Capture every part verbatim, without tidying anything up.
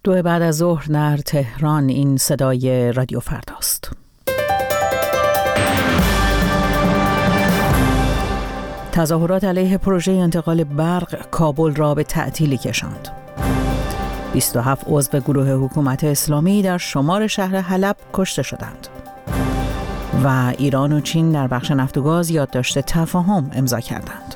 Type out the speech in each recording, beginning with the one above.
دو بعد از ظهر در تهران. این صدای رادیو فرداست. تظاهرات علیه پروژه انتقال برق کابل را به تعطیلی کشاند. بیست و هفت عضو گروه حکومت اسلامی در شمال شهر حلب کشته شدند. و ایران و چین در بخش نفت و گاز یادداشت تفاهم امضا کردند.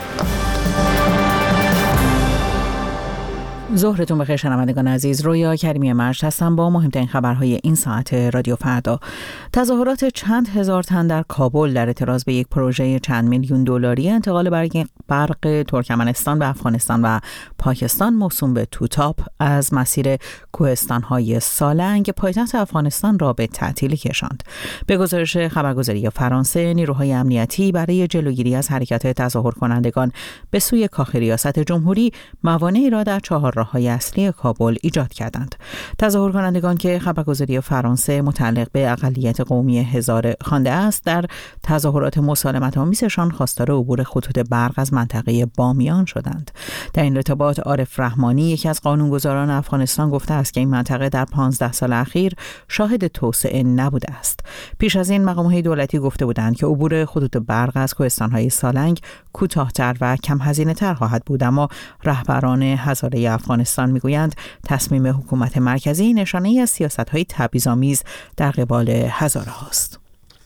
ظهرتون بخیر شنوندگان عزیز. رویا کریمی مجد هستم با مهمترین خبرهای این ساعت رادیو فردا. تظاهرات چند هزار تن در کابل در اعتراض به یک پروژه چند میلیون دلاری انتقال برق برق ترکمنستان به افغانستان و پاکستان موسوم به توتاپ از مسیر کوهستان‌های سالنگ پایتخت افغانستان را به تعطیلی کشاند. به گزارش خبرگزاری فرانسه، نیروهای امنیتی برای جلوگیری از حرکت تظاهر کنندگان به سوی کاخ ریاست جمهوری موانعی را در چهار راه‌های اصلی کابل ایجاد کردند. تظاهر کنندگان که خبرگزاری فرانسه متعلق به اقلیت قومی هزاره خوانده است، در تظاهرات مسالمت‌آمیزشان خواستار عبور خطوط برق از منطقه بامیان شدند. در این ارتباط عارف رحمانی، یکی از قانونگذاران افغانستان، گفته است که این منطقه در پانزده سال اخیر شاهد توسعه نبوده است. پیش از این مقام‌های دولتی گفته بودند که عبور خطوط برق از کوهستان‌های سالنگ کوتاه‌تر و کم هزینه‌تر خواهد بود، اما رهبران هزاره افغانستان میگویند تصمیم حکومت مرکزی نشانه‌ای از سیاست‌های تبعیض‌آمیز در قبال هزاره هاست.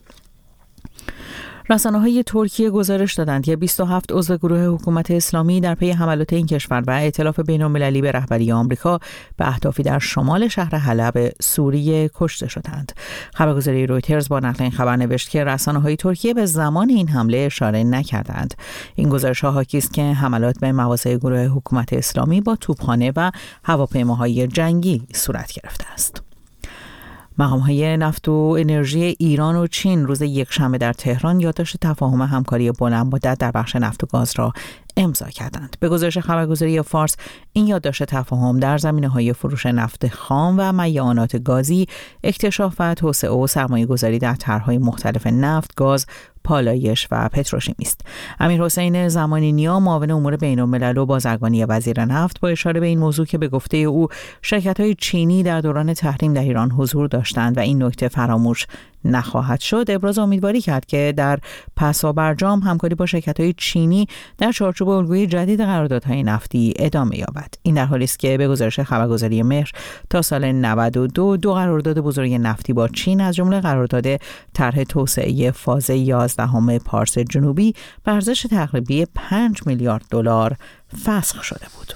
رسانه‌های ترکیه گزارش دادند که بیست و هفت عضو گروه حکومت اسلامی در پی حملات این کشور و ائتلاف بین‌المللی به رهبری آمریکا به اهدافی در شمال شهر حلب سوریه کشته شدند. خبرگزاری رویترز با نقل این خبر نوشت که رسانه‌های ترکیه به زمان این حمله اشاره نکردند. این گزارش‌ها حاکی است که حملات به مواضع گروه حکومت اسلامی با توپخانه و هواپیماهای جنگی صورت گرفته است. مقام‌های نفت و انرژی ایران و چین روز یکشنبه در تهران یادداشت تفاهم همکاری بلندمدت در بخش نفت و گاز را امضا کردند. به گزارش خبرگزاری فارس، این یادداشت تفاهم در زمینه‌های فروش نفت خام و میعانات گازی، اکتشاف و توسعه و سرمایه‌گذاری در طرح‌های مختلف نفت، گاز، پالایش و پتروشیمی است. امیرحسین زمانی نیا، معاون امور بین‌الملل و بازرگانی وزیر نفت، با اشاره به این موضوع که به گفته او شرکت‌های چینی در دوران تحریم در ایران حضور داشتند و این نکته فراموش نخواهد شد، ابراز امیدواری کرد که در پسابرجام همکاری با شرکت‌های چینی در چارچوب الگوی جدید قراردادهای نفتی ادامه یابد. این در حالی است که به گزارش خبرگزاری مهر تا سال نود و دو دو قرارداد بزرگ نفتی با چین از جمله قرارداد طرح توسعه فاز یازدهم پارس جنوبی به ارزش تقریبی پنج میلیارد دلار فسخ شده بود.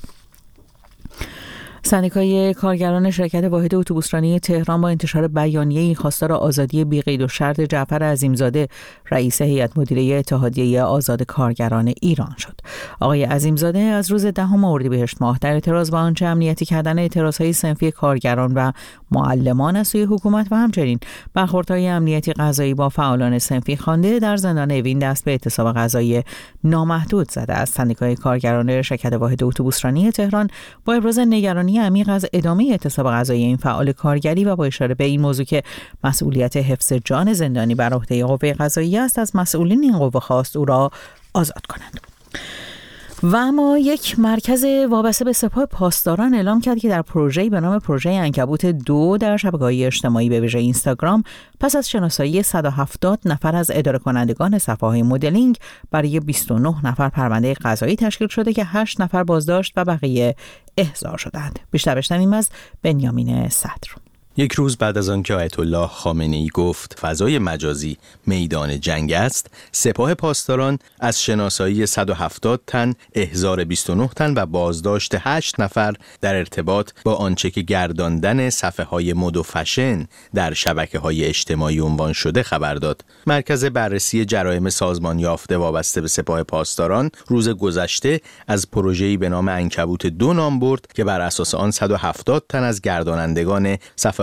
سندیکای کارگران شرکت واحد اتوبوسرانی تهران با انتشار بیانیه‌ای خواستار آزادی بی قید و شرط جعفر عظیمزاده، رئیس هیئت مدیره اتحادیه آزاد کارگران ایران شد. آقای عظیمزاده از روز دهم اردیبهشت ماه در اعتراض به آنچه امنیتی کردن اعتراضهای صنفی کارگران و معلمان از سوی حکومت و همچنین برخوردهای امنیتی قضایی با فعالان صنفی خوانده در زندان اوین دست به اعتصاب قضایی نامحدود زده است. سندیکای کارگران شرکت واحد اتوبوسرانی تهران با ابراز نگرانی عمیق از ادامه اعتصاب قضایی این فعال کارگری و با اشاره به این موضوع که مسئولیت حفظ جان زندانی بر عهده قوه قضاییه است، از مسئولین این قوه خواست او را آزاد کنند. و اما یک مرکز وابسته به سپاه پاسداران اعلام کرد که در پروژه‌ای به نام پروژه عنکبوت دو در شبکه‌های اجتماعی به ویژه اینستاگرام پس از شناسایی صد و هفتاد نفر از اداره کنندگان صفحه‌های مدلینگ برای بیست و نه نفر پرونده قضایی تشکیل شده که هشت نفر بازداشت و بقیه احضار شدند. بیشتر بشنویم از بنیامین صدر. یک روز بعد از آنکه آیت الله خامنه‌ای گفت فضای مجازی میدان جنگ است، سپاه پاسداران از شناسایی صد و هفتاد تن، احضار بیست و نه تن و بازداشت هشت نفر در ارتباط با آنچه که گرداندن صفحه‌های مد و فشن در شبکه‌های اجتماعی عنوان شده خبر داد. مرکز بررسی جرایم سازمان یافته وابسته به سپاه پاسداران روز گذشته از پروژه‌ای به نام عنکبوت دو نام برد که بر اساس آن صد و هفتاد تن از گردانندگان صفحه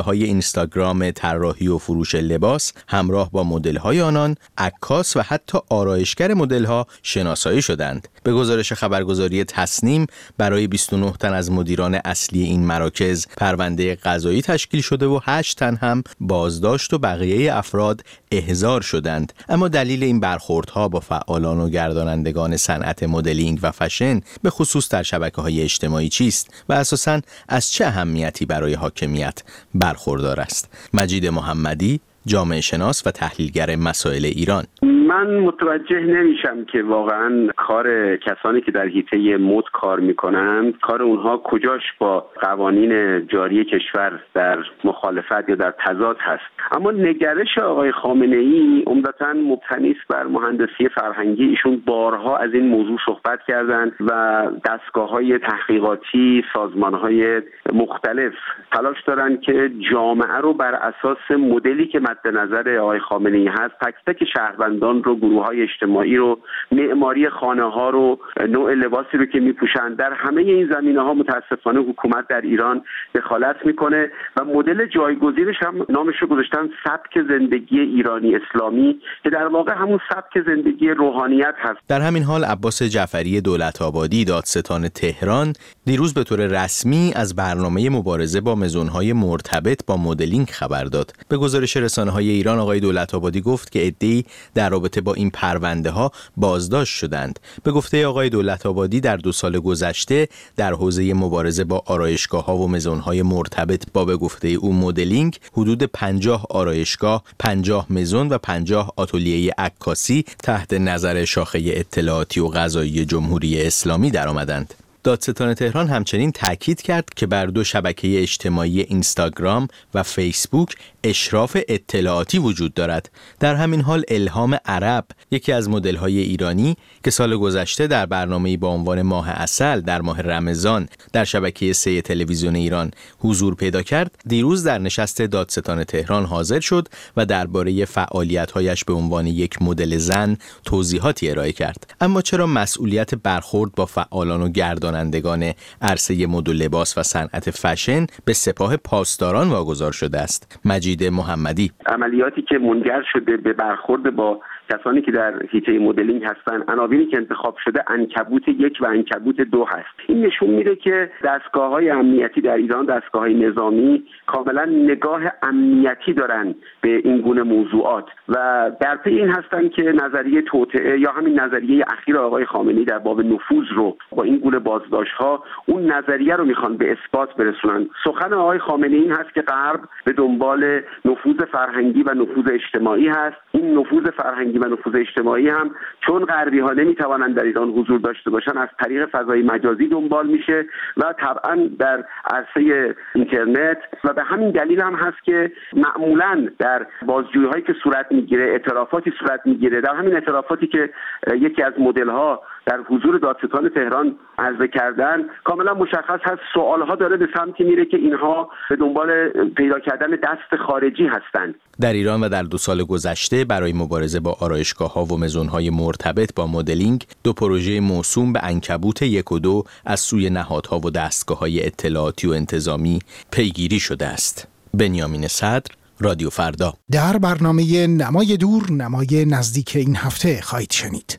های اینستاگرام طراحی و فروش لباس همراه با مدل‌های آنان، عکاس و حتی آرایشگر مدل‌ها شناسایی شدند. به گزارش خبرگزاری تصنیم برای بیست و نه تن از مدیران اصلی این مراکز پرونده قضایی تشکیل شده و هشت تن هم بازداشت و بقیه افراد احضار شدند. اما دلیل این برخوردها با فعالان و گردانندگان صنعت مدلینگ و فشن به خصوص در شبکه‌های اجتماعی چیست و اساساً از چه اهمیتی برای حاکمیت برخوردار است؟ مجید محمدی، جامعه شناس و تحلیلگر مسائل ایران: من متوجه نمیشم که واقعا کار کسانی که در حیطه مد کار میکنند، کار اونها کجاش با قوانین جاری کشور در مخالفت یا در تضاد هست. اما نگرش آقای خامنه ای عمدتاً مبتنی است بر مهندسی فرهنگی. ایشون بارها از این موضوع صحبت کردند و دستگاه‌های تحقیقاتی، سازمان‌های مختلف تلاش دارند که جامعه رو بر اساس مدلی که مد نظر آقای خامنه ای هست، تک تک شهروندان رو، گروه‌های اجتماعی رو، معماری خانه‌ها رو، نوع لباسی رو که می‌پوشند، در همه این زمینه‌ها متأسفانه حکومت در ایران دخالت می‌کنه و مدل جایگزینش هم نامش رو گذاشتن سبک زندگی ایرانی اسلامی که در واقع همون سبک زندگی روحانیت هست. در همین حال عباس جعفری دولت‌آبادی، دادستان تهران، دیروز به طور رسمی از برنامه مبارزه با مزون‌های مرتبط با مدلینگ خبر داد. به گزارش رسانه‌های ایران آقای دولت‌آبادی گفت که عده‌ای در رابطه با این پرونده‌ها بازداشت شدند. به گفته آقای دولت‌آبادی در دو سال گذشته در حوزه مبارزه با آرایشگاه‌ها و مزون‌های مرتبط با به گفته او مدلینگ حدود پنجاه آرایشگاه، پنجاه مزون و پنجاه آتلیه عکاسی تحت نظر شاخه اطلاعاتی و قضایی جمهوری اسلامی درآمدند. دادستان تهران همچنین تاکید کرد که بر دو شبکه اجتماعی اینستاگرام و فیسبوک اشراف اطلاعاتی وجود دارد. در همین حال الهام عرب، یکی از مدل‌های ایرانی که سال گذشته در برنامه‌ای با عنوان ماه عسل در ماه رمضان در شبکه سه تلویزیون ایران حضور پیدا کرد، دیروز در نشست دادستان تهران حاضر شد و درباره فعالیت‌هایش به عنوان یک مدل زن توضیحاتی ارائه کرد. اما چرا مسئولیت برخورد با فعالان و گردانندگان عرصه مد و لباس و صنعت فشن به سپاه پاسداران واگذار شده است؟ مجید محمدی: عملیاتی که منجر شده به برخورد با کسانی که در حیطه مدلینگ هستن، عناوینی که انتخاب شده عنکبوت یک و عنکبوت دو هست. این نشون میده که دستگاه‌های امنیتی در ایران، دستگاه‌های نظامی، کاملا نگاه امنیتی دارن به این گونه موضوعات و در پی این هستن که نظریه توطئه یا همین نظریه اخیر آقای خامنه‌ای در باب نفوذ رو با این گونه بازداشت‌ها، اون نظریه رو میخوان به اثبات برسونن. سخن آقای خامنه‌ای این هست که غرب به دنبال نفوذ فرهنگی و نفوذ اجتماعی هست. این نفوذ فرهنگی و نفوذ اجتماعی هم چون غربی ها نمیتوانند در ایران حضور داشته باشن، از طریق فضای مجازی دنبال میشه و طبعا در عرصه اینترنت و به همین دلیل هم هست که معمولا در بازجویی هایی که صورت میگیره، اعترافاتی صورت میگیره. در همین اعترافاتی که یکی از مدل ها در حضور دادستان تهران عرضه کردن، کاملا مشخص هست سوال ها داره به سمتی میره که اینها به دنبال پیدا کردن دست خارجی هستند. در ایران و در دو سال گذشته برای مبارزه با آرایشگاه‌ها و مزون‌های مرتبط با مدلینگ، دو پروژه موسوم به عنکبوت یک و دو از سوی نهادها و دستگاه‌های اطلاعاتی و انتظامی پیگیری شده است. بنیامین صدر، رادیو فردا. در برنامه نمای دور، نمای نزدیک این هفته خواهید شنید.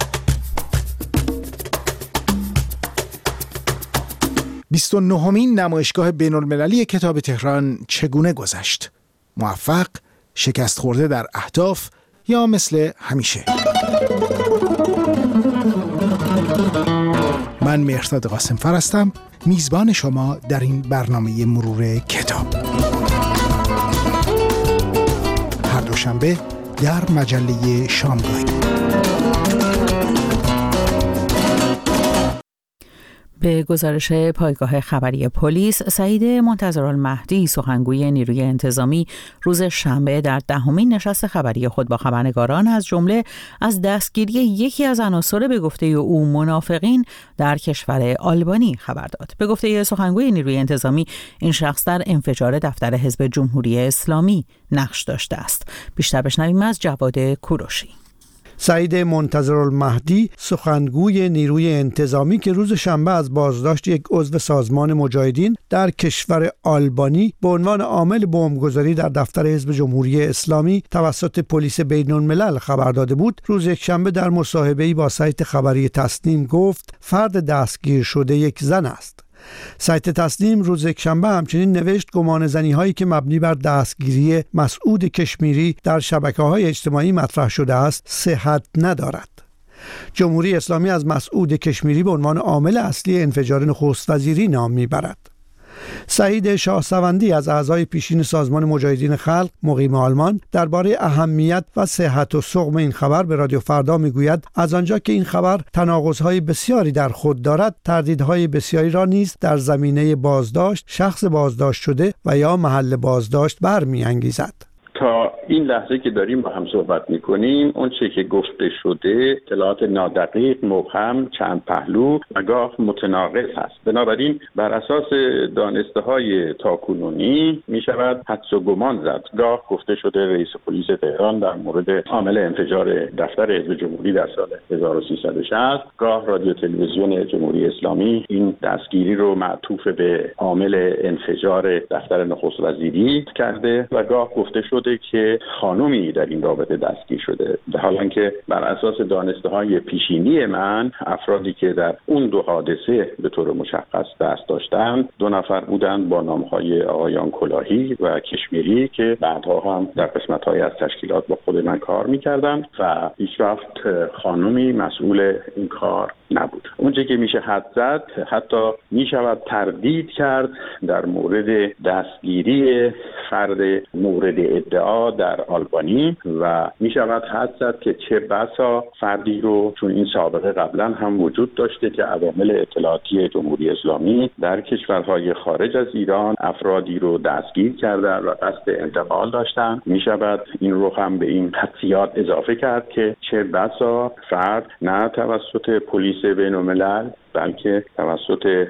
بیست و نهمین نمایشگاه بین‌المللی کتاب تهران چگونه گذشت؟ موفق، شکست خورده در اهداف یا مثل همیشه؟ من مهرداد قاسمفر هستم، میزبان شما در این برنامه مرور کتاب. هر دوشنبه در مجله شامگاهی. به گزارش پایگاه خبری پلیس، سعید منتظرالمهدی، سخنگوی نیروی انتظامی، روز شنبه در دهمین نشست خبری خود با خبرنگاران از جمله از دستگیری یکی از عناصر به گفته او منافقین در کشور آلبانی خبر داد. به گفته سخنگوی نیروی انتظامی، این شخص در انفجار دفتر حزب جمهوری اسلامی نقش داشته است. بیشتر بشنویم از جواد کوروشی. سعید منتظرالمهدی، سخنگوی نیروی انتظامی که روز شنبه از بازداشت یک عضو سازمان مجاهدین در کشور آلبانی به عنوان عامل بمبگذاری در دفتر حزب جمهوری اسلامی توسط پلیس بین‌الملل خبر داده بود، روز یکشنبه در مصاحبه‌ای با سایت خبری تسنیم گفت فرد دستگیر شده یک زن است. سایت تسنیم روز یکشنبه همچنین نوشت گمان زنی هایی که مبنی بر دستگیری مسعود کشمیری در شبکه‌های اجتماعی مطرح شده است صحت ندارد. جمهوری اسلامی از مسعود کشمیری به عنوان عامل اصلی انفجار نخست وزیری نام میبرد. سعید شاهسوندی از اعضای پیشین سازمان مجاهدین خلق مقیم آلمان درباره اهمیت و صحت و سقم این خبر به رادیو فردا میگوید از آنجا که این خبر تناقض‌های بسیاری در خود دارد، تردیدهای بسیاری را نیز در زمینه بازداشت، شخص بازداشت شده و یا محل بازداشت برمی‌انگیزد. تا این لحظه که داریم با هم صحبت میکنیم اون چه که گفته شده اطلاعات نادقیق، مبهم، چند پهلو و گاه متناقض هست. بنابراین بر اساس دانسته های تاکنونی می شود حدس و گمان زد. گاه گفته شده رئیس پلیس تهران در مورد عامل انفجار دفتر حزب جمهوری در سال هزار و سیصد و شصت، گاه رادیو تلویزیون جمهوری اسلامی این دستگیری رو معطوف به عامل انفجار دفتر نخست وزیری کرده و گاه گفته شده که خانومی در این رابطه دستگیر شده، در حالی که بر اساس دانسته های پیشینی من افرادی که در اون دو حادثه به طور مشخص دست داشتند دو نفر بودند با نامهای آقایان کلاهی و کشمیری که بعدها هم در قسمت‌های از تشکیلات با خود من کار می‌کردند و هیچ وقت خانومی مسئول این کار نبود. اونچه که میشه حد زد، حتی میشود تردید کرد در مورد دستگیری فرد مورد ادعا در آلبانی و میشود حد زد که چه بسا فردی رو، چون این سابقه قبلا هم وجود داشته که عوامل اطلاعاتی جمهوری اسلامی در کشورهای خارج از ایران افرادی رو دستگیر کردن و قصد انتقال داشتن، میشود این رو هم به این حدسیات اضافه کرد که چه بسا فرد نه توسط پلیس بین الملل بلکه توسط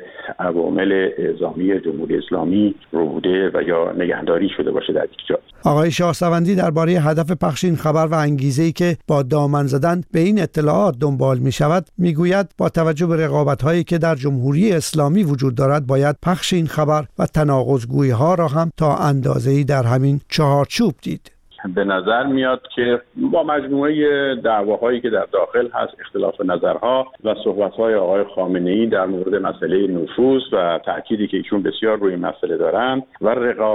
عوامل اعزامی جمهوری اسلامی ربوده و یا نگهداری شده باشه در یک جا. آقای شاهسوندی درباره هدف پخش این خبر و انگیزه‌ای که با دامن زدن به این اطلاعات دنبال می شود میگوید با توجه به رقابت‌هایی که در جمهوری اسلامی وجود دارد باید پخش این خبر و تناقض‌گویی‌ها را هم تا اندازه‌ای در همین چهارچوب دید. به نظر میاد که با مجموعه دعواهایی که در داخل هست، اختلاف نظرها و صحبت‌های آقای خامنه‌ای در مورد مسئله نفوذ و تأکیدی که ایشون بسیار روی این مسئله دارن و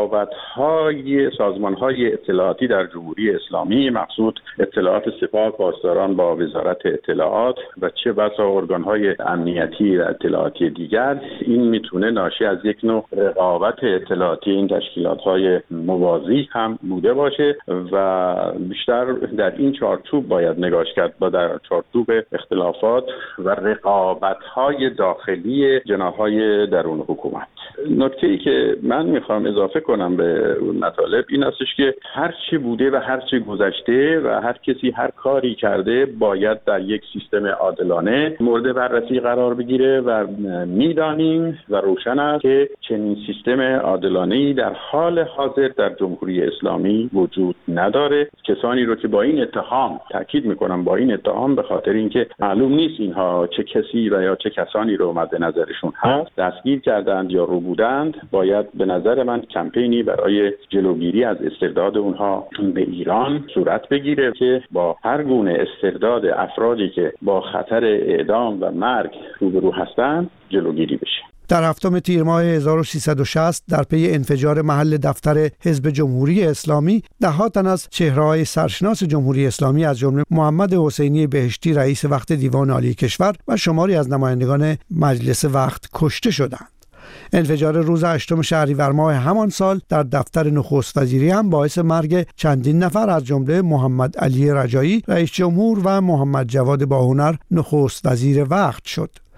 رقابت‌های سازمان‌های اطلاعاتی در جمهوری اسلامی، مقصود اطلاعات سپاه پاسداران با وزارت اطلاعات و چه بسا ارگان‌های امنیتی و اطلاعاتی دیگر، این میتونه ناشی از یک نوع رقابت اطلاعاتی این تشکیلات‌های موازی هم بوده باشه و بیشتر در این چارچوب باید نگاش کرد، با در چارچوب اختلافات و رقابت‌های داخلی جناح‌های درون حکومت. نکته‌ای که من میخوام اضافه کنم به اون مطالب این استش که هر چی بوده و هر چی گذشته و هر کسی هر کاری کرده باید در یک سیستم عادلانه مورد بررسی قرار بگیره و میدانیم و روشن است که چنین سیستم عادلانه‌ای در حال حاضر در جمهوری اسلامی وجود نداره. کسانی رو که با این اتهام، تاکید میکنم با این اتهام، به خاطر اینکه معلوم نیست اینها چه کسی و یا چه کسانی رو مد نظرشون هست دستگیر کردند یا رو بودند، باید به نظر من کمپینی برای جلوگیری از استرداد اونها به ایران صورت بگیره که با هر گونه استرداد افرادی که با خطر اعدام و مرگ روبرو هستند جلوگیری بشه. در هفتم تیر ماه هزار و سیصد و شصت در پی انفجار محل دفتر حزب جمهوری اسلامی، ده‌ها تن از چهره‌های سرشناس جمهوری اسلامی از جمله محمد حسینی بهشتی رئیس وقت دیوان عالی کشور و شماری از نمایندگان مجلس وقت کشته شدند. انفجار روز هشتم شهریور ماه همان سال در دفتر نخست وزیری هم باعث مرگ چندین نفر از جمله محمد علی رجایی رئیس جمهور و محمد جواد باهنر نخست وزیر وقت شد.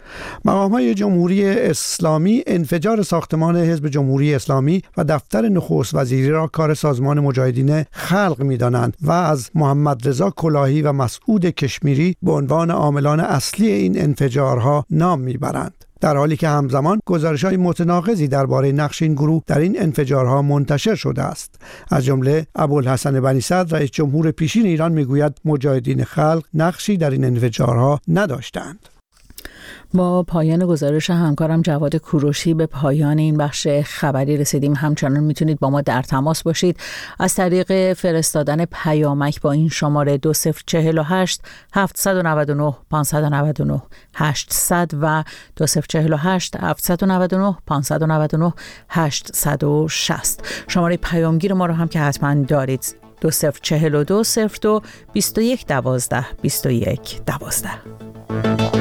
مقام‌های جمهوری اسلامی انفجار ساختمان حزب جمهوری اسلامی و دفتر نخست وزیری را کار سازمان مجاهدین خلق می‌دانند و از محمد رضا کلاهی و مسعود کشمیری به عنوان عاملان اصلی این انفجارها نام می‌برند، در حالی که همزمان گزارش‌های متناقضی درباره نقش این گروه در این انفجارها منتشر شده است. از جمله ابوالحسن بنی صدر رئیس جمهور پیشین ایران میگوید مجاهدین خلق نقشی در این انفجارها نداشتند. با پایان گزارش همکارم جواد کوروشی به پایان این بخش خبری رسیدیم. همچنان میتونید با ما در تماس باشید از طریق فرستادن پیامک با این شماره دو صفر چهل و هشت هفتصد و نود و نه پانصد و نود و نه هشتصد و دو صفر چهل و هشت هفتصد و نود و نه پانصد و نود و نه هشتصد و شصت. شماره پیامگیر ما رو هم که حتما دارید، دو صفر چهل و دو صفر دو بیست و یک دوازده بیست و یک دوازده.